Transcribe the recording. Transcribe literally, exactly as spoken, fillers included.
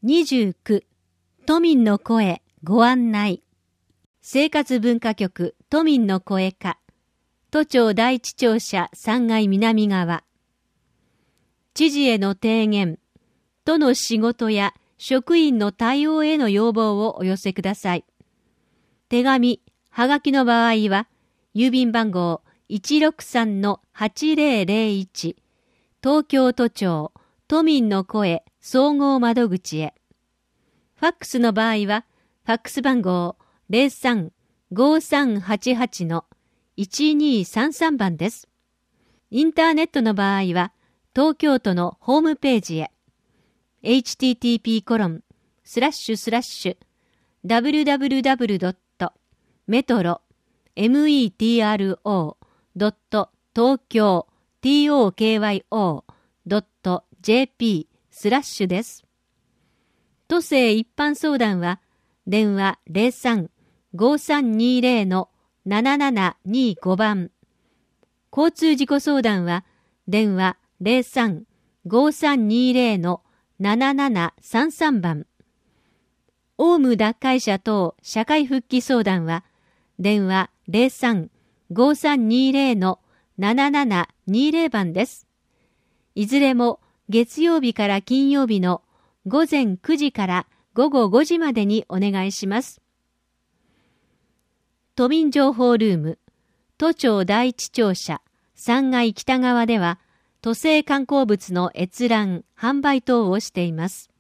にじゅうきゅう都民の声ご案内。生活文化局都民の声課都庁第一庁舎さんがい南側。知事への提言、都の仕事や職員の対応への要望をお寄せください。手紙、はがきの場合は、郵便番号 いちろくさんのはちぜろぜろいち 東京都庁都民の声総合窓口へ。ファックスの場合は、ファックス番号 ゼロさん ごさんはちはち のいちにさんさん 番です。インターネットの場合は、東京都のホームページへ。エイチティーティーピーコロンスラッシュスラッシュダブリュダブリュダブリュドットメトロメトロドット東京トクドットジェーピースラッシュです。都政一般相談は電話ゼロさん ごさんにゼロのななななにご番。交通事故相談は電話ゼロさん ごさんにゼロのななななさんさん番。オウム脱会者等社会復帰相談は電話ゼロさん ごさんにゼロのななななにゼロ番です。いずれも月曜日から金曜日のごぜんくじからごごごじまでにお願いします。都民情報ルーム、都庁第一庁舎さんがい北側では、都政観光物の閲覧、販売等をしています。